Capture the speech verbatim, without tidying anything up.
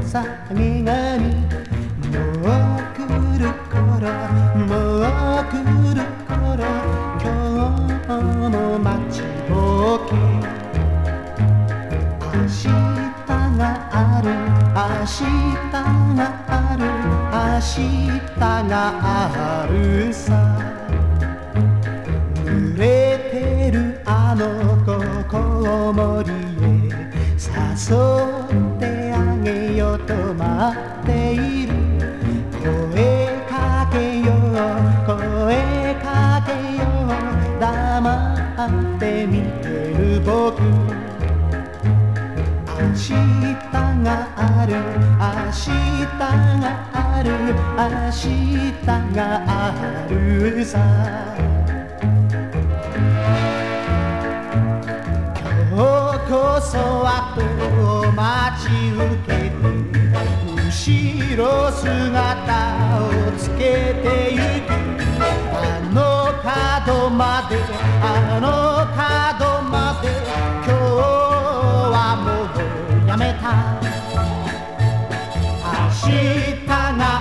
下げがみもう来る頃もう来る頃今日も待ちぼうけ明日がある明日がある明日があるさ濡れてるあの子コウモリへ誘ってあげようと待っている声かけよう声かけよう黙って見てる僕明日がある明日がある明日があるさ今日こそ後を待ち受けて後ろ姿をつけてゆくあの角まであの角まで今日はもうやめた明日